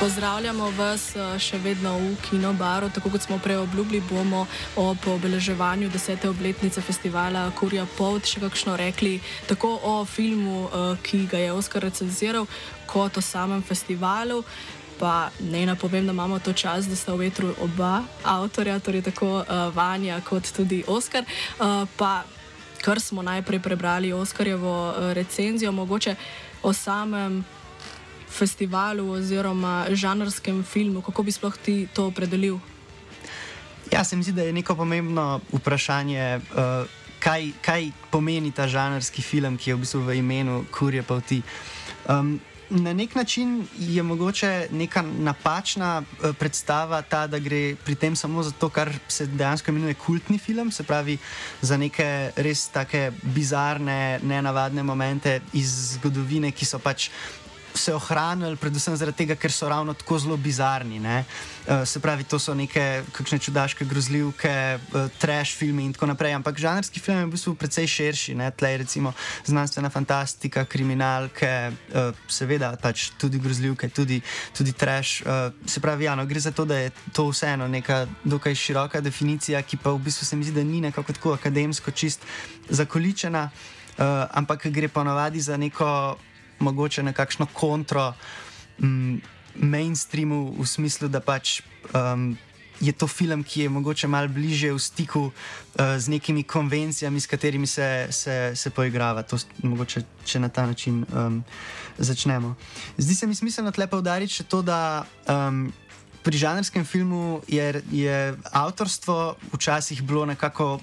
Pozdravljamo vas še vedno v Kinobaru. Tako kot smo prej obljubili, bomo ob obeleževanju 10. obletnice festivala Kurja polt še kakšno rekli tako o filmu, ki ga je Oskar recenziral, kot o samem festivalu. Pa ne napovem, da imamo to čas, da sta v vetru oba avtorja, torej tako Vanja kot tudi Oskar. Pa kar smo najprej prebrali Oskarjevo recenzijo, mogoče o samem festivalu oziroma žanrskem filmu, kako bi sploh ti to opredelil? Ja, se mi zdi, da je neko pomembno vprašanje, kaj pomeni ta žanrski film, ki je v bistvu v imenu Kurje polti. Na nek način je mogoče neka napačna predstava ta, da gre pri tem samo za to, kar se dejansko imenuje kultni film, se pravi za neke res take bizarne, nenavadne momente iz zgodovine, ki so pač se ohranili, predvsem zaradi tega, ker so ravno tako zelo bizarni. Ne? Se pravi, to so neke kakšne čudaške grozljivke, trash filmi in tako naprej, ampak žanrski film je v bistvu precej širši. Tlej recimo znanstvena fantastika, kriminalke, seveda pač tudi grozljivke, tudi trash. Se pravi, ja, no, gre za to, da je to vseeno neka dokaj široka definicija, ki pa v bistvu se mi zdi, da ni nekako tako akademsko čist zakoličena, ampak gre ponavadi za neko mogoče nekakšno kontro mainstreamu v smislu, da pač je to film, ki je mogoče malo bliže v stiku z nekimi konvencijami, s katerimi se poigrava. To mogoče, če na ta način začnemo. Zdi se mi smiselno tle poudariti še to, da pri žanrskem filmu je avtorstvo včasih bilo nekako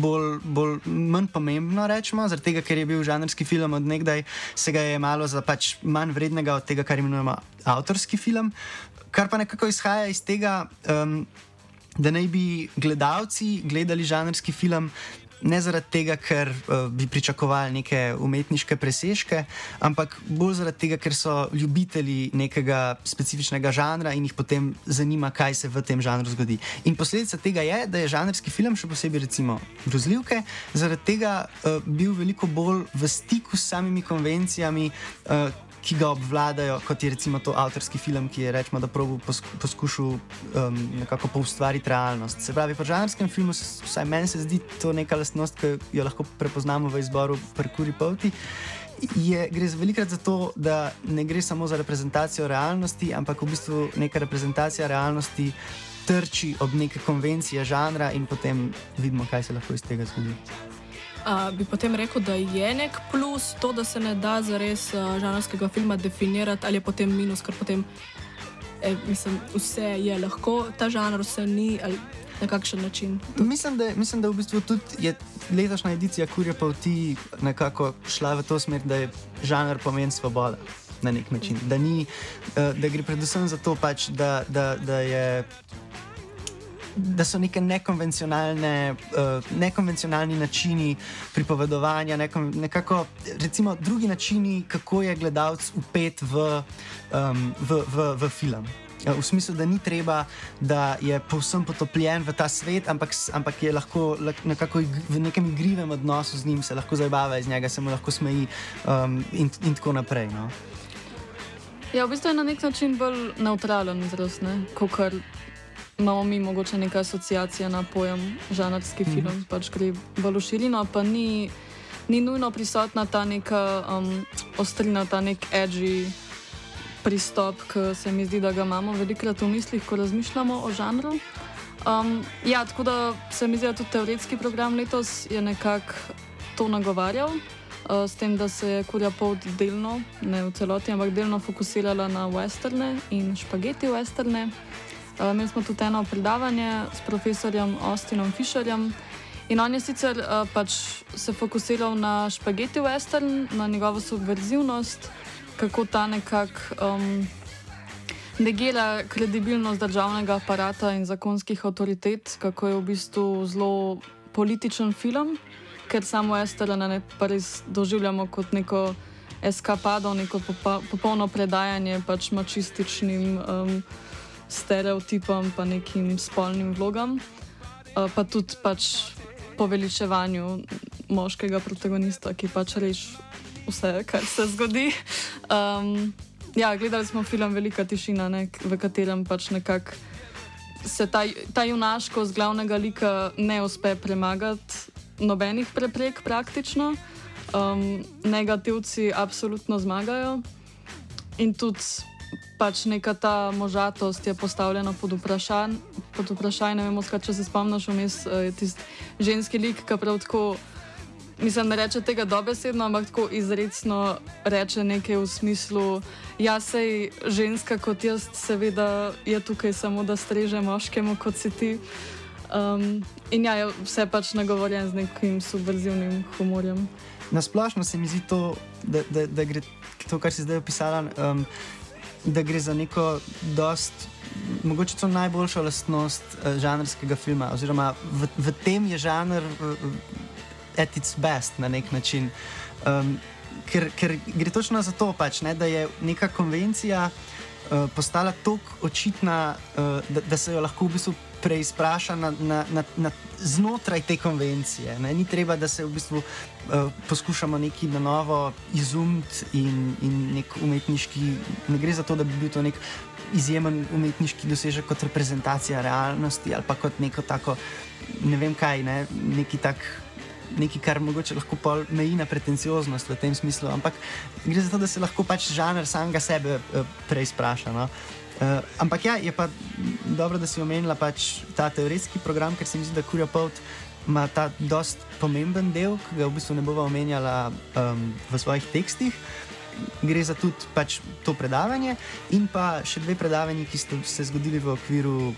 manj pomembno, rečemo, zaradi tega, ker je bil žanrski film od nekdaj, se ga je malo za pač manj vrednega od tega, kar imenujemo avtorski film, kar pa nekako izhaja iz tega, da naj bi gledalci gledali žanrski film ne zaradi tega, ker bi pričakovali neke umetniške presežke, ampak bolj zaradi tega, ker so ljubitelji nekega specifičnega žanra in jih potem zanima, kaj se v tem žanru zgodi. In posledica tega je, da je žanrski film, še posebej recimo grozljivke, zaradi tega bil veliko bolj v stiku s samimi konvencijami, ki ga obvladajo, kot je recimo to avtorski film, ki je, rečemo, da poskušal nekako poustvariti realnost. Se pravi, pri žanrskem filmu, vsaj meni se zdi to neka lastnost, ki jo lahko prepoznamo v izboru pri Kurji polti, gre velikokrat za to, da ne gre samo za reprezentacijo realnosti, ampak v bistvu neka reprezentacija realnosti trči ob neke konvencije žanra in potem vidimo, kaj se lahko iz tega zgodi. Bi potem rekel, da je nek plus to, da se ne da zares žanrskega filma definirati, ali je potem minus, ker potem vse je lahko, ta žanr vse ni, ali na kakšen način? Mislim, da v bistvu tudi je letošnja edicija Kurje polti nekako šla v to smer, da je žanr pomeni svoboda na nek način. Da gre predvsem za to pač, da so neke nekonvencionalni načini pripovedovanja, nekako recimo drugi načini, kako je gledalec vpet v film. V smislu, da ni treba, da je povsem potopljen v ta svet, ampak je lahko nekako v nekem igrivem odnosu z njim, se lahko zabava iz njega, se mu lahko smeji in tako naprej. No? Ja, v bistvu je na nek način bolj nevtralen izraz, kakor imamo mi mogoče neka asociacija na pojem žanrski film, pač gre bolj v širino, pa ni nujno prisotna ta neka ostrina, ta nek edgy pristop, ki se mi zdi, da ga imamo velikokrat v mislih, ko razmišljamo o žanru. Ja, tako da se mi zdi, da tudi teoretski program letos je nekako to nagovarjal, s tem, da se je Kurja polt delno, ne v celoti, ampak delno fokusirala na westerne in špageti westerne. Imeli smo tudi eno predavanje s profesorjem Austinom Fisherjem in on je sicer pač se fokusiral na špageti western, na njegovo subverzivnost, kako ta nekako negira kredibilnost državnega aparata in zakonskih avtoritet, kako je v bistvu zelo političen film, ker samo westerna pa res doživljamo kot neko eskapado, neko popolno predajanje pač mačističnim stereotipom, pa nekim spolnim vlogam, pa tudi pač poveličevanju moškega protagonista, ki pač reši vse, kar se zgodi. Ja, gledali smo film Velika tišina, v katerem pač nekako se ta junaško z glavnega lika ne uspe premagati nobenih preprek praktično. Negativci absolutno zmagajo in tudi pač neka ta možatost je postavljena pod vprašanje. Ne vemo, če se spomniš, vmes je tisti ženski lik, ki prav tako, mislim, ne reče tega dobesedno, ampak tako izrecno reče nekaj v smislu, ja, sej ženska kot jaz seveda je tukaj samo, da streže moškemu, kot si ti. In ja, je vse pač nagovorjen z nekim subverzivnim humorjem. Nasplošno se mi zdi to, da gre to, kar si zdaj opisala, da gre za neko mogoče to najboljšo lastnost žanrskega filma, oziroma v tem je žanr at its best na nek način, ker gre točno za to pač, ne, da je neka konvencija postala toliko očitna, da se jo lahko v bistvu preizpraša znotraj te konvencije. Ne? Ni treba, da se v bistvu poskušamo nekaj na novo izumiti in nek umetniški, ne gre za to, da bi bil to nek izjemen umetniški dosežek kot reprezentacija realnosti ali pa kot neko tako, ne vem kaj, ne? Nekaj, kar mogoče lahko pol meji na pretencioznost v tem smislu, ampak gre za to, da se lahko pač žanr samega sebe preizpraša. No? Ampak ja, je pa dobro, da si omenila pač ta teoretski program, ker se mi zdi, da Kurja polt ima ta dost pomemben del, ki ga v bistvu ne bova omenjala v svojih tekstih. Gre za tudi pač to predavanje in pa še 2 predavanji, ki ste se zgodili v okviru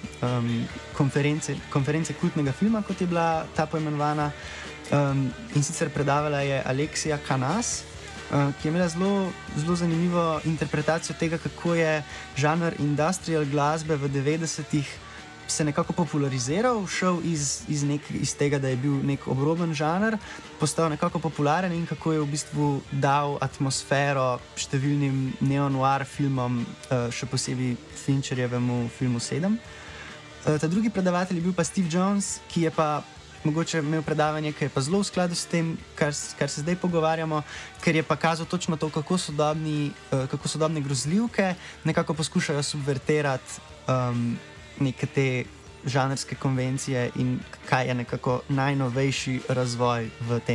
konference kultnega filma, kot je bila ta poimenovana. In sicer predavala je Aleksija Kanas, ki je imela zelo zanimivo interpretacijo tega, kako je žanr industrial glasbe v 90-ih se nekako populariziral, šel iz tega, da je bil nek obroben žanr, postal nekako popularen in kako je v bistvu dal atmosfero številnim neo-noir filmom, še posebej Fincherjevemu filmu 7. Ta drugi predavatelj je bil pa Steve Jones, ki je pa mogoče imel predavanje, ki je pa zelo v skladu s tem, kar se zdaj pogovarjamo, ker je pa kazal točno to, kako sodobne grozljivke nekako poskušajo subvertirati neke te žanrske konvencije in kaj je nekako najnovejši razvoj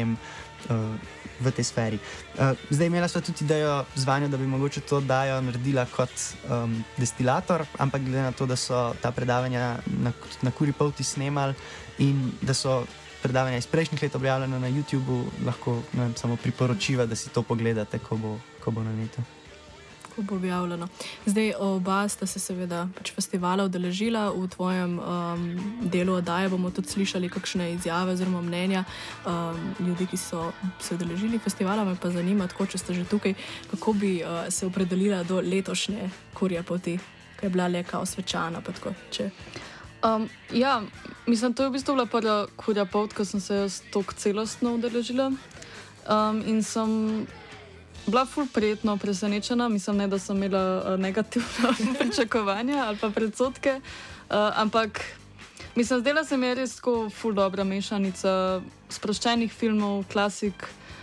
v tej sferi. Zdaj imela sva tudi idejo z Vanjo, da bi mogoče to dajo naredila kot destilator, ampak glede na to, da so ta predavanja na Kurji polti snemali in da so predavanja iz prejšnjih let objavljena na YouTubeu, lahko samo priporočiva, da si to pogledate, ko bo na netu. Ko bo objavljeno. Zdaj, oba sta se seveda pač festivala udeležila. V tvojem delu oddaje bomo tudi slišali kakšne izjave oziroma mnenja ljudi, ki so se udeležili festivala. Me pa zanima, tako, če ste že tukaj, kako bi se opredelila do letošnje Kurje poti, ki je bila le kao svečana. Pa tako, ja, mislim, to je v bistvu bila prva Kurja pot, ko sem se jaz tako celostno udeležila in sem bila ful prijetno presenečena. Mislim, ne, da sem imela negativna pričakovanja ali pa predsodke, ampak mislim, zdela se mi je res tako ful dobra mešanica sproščenih filmov, klasik,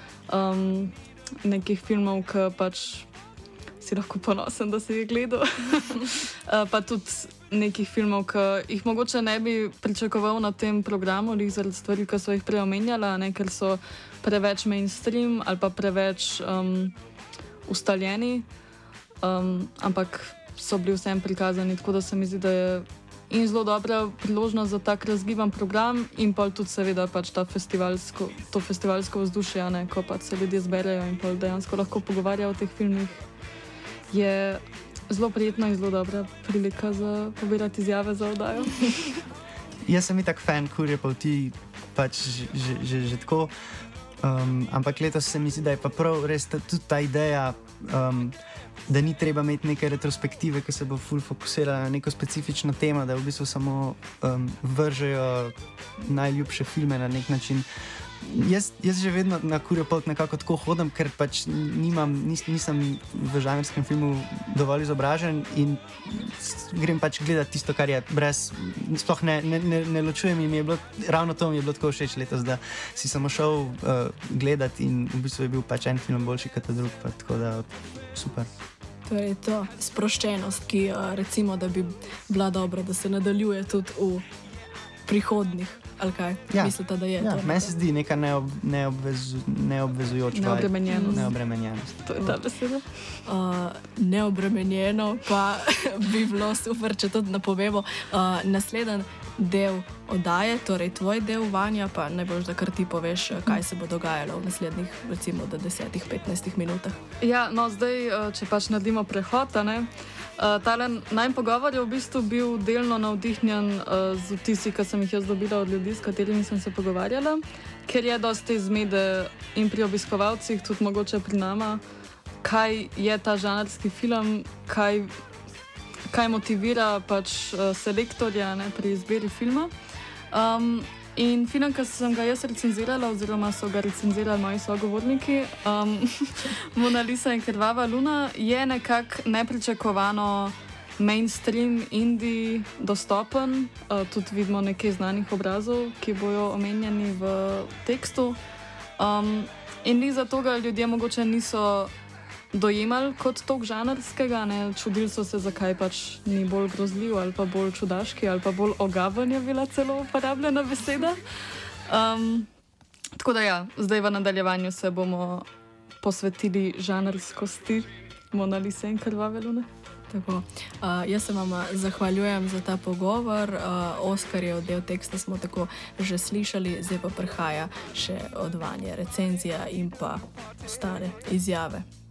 nekih filmov, ki pač si lahko ponosen, da si jih gledal, pa tudi nekih filmov, ki jih mogoče ne bi pričakoval na tem programu, zaradi stvari, ki so jih prej omenjala, ne, ker so preveč mainstream ali pa preveč ustaljeni, ampak so bili vsem prikazani, tako da se mi zdi, da je in zelo dobra priložnost za tak razgiban program in pa tudi seveda pač to festivalsko vzdušje, ne, ko pač se ljudje zberejo in pa dejansko lahko pogovarjajo o teh filmih, je zelo prijetna in zelo dobra prilika za pobirati izjave za oddajo. Jaz sem itak fan Kurje polti, pač že tako, ampak letos se mi zdi, da je pa prav res tudi ta ideja, da ni treba imeti neke retrospektive, ki se bo ful fokusirala na neko specifično temo, da v bistvu samo vržejo najljubše filme na nek način. Jaz že vedno na Kurjo polt nekako tako hodim, ker pač nisem v žanrskem filmu dovolj izobražen in grem pač gledati tisto, kar je brez, sploh ne ločujem in ravno to mi je bilo tako všeč letos, da si samo šel gledati in v bistvu je bil pač en film boljši kot drug, pa tako da super. Torej, to sproščenost, ki recimo, da bi bila dobra, da se nadaljuje tudi v prihodnih, ali kaj? Ja. Mislite, da je Ja, to? meni se zdi neka neobvezujoča neobremenjenost. To je ta beseda. Neobremenjeno, pa bi bilo super, če tudi napovemo. Naslednji del oddaje, torej tvoj del, Vanja, pa najbolj, da kar ti poveš, kaj se bo dogajalo v naslednjih, recimo, 10-15 minutah. Ja, no, zdaj, če pač naredimo prehod, tale najn pogovor je v bistvu bil delno navdihnjen z vtisi, ki sem jih jaz dobila od ljudi, s katerimi sem se pogovarjala, ker je dosti zmede in pri obiskovalcih, tudi mogoče pri nama, kaj je ta žanrski film, kaj motivira pač selektorja, ne, pri izbiri filma. In film, ki sem ga jaz recenzirala, oziroma so ga recenzirali moji sogovorniki, Mona Lisa in Krvava luna, je nekako nepričakovano mainstream, indie dostopen. Tudi vidimo nekaj znanih obrazov, ki bojo omenjeni v tekstu. In ni zato, da ljudje mogoče niso dojemali kot tok žanrskega, ne, čudili so se, zakaj pač ni bolj grozljiv ali pa bolj čudaški ali pa bolj ogaven je bila celo uporabljena beseda. Tako da ja, zdaj v nadaljevanju se bomo posvetili žanrskosti Mona Lise in Krvave lune. Tako. Jaz se vam zahvaljujem za ta pogovor. Oskarjev del teksta smo tako že slišali, zdaj pa prihaja še od Vanje recenzija in pa stare izjave.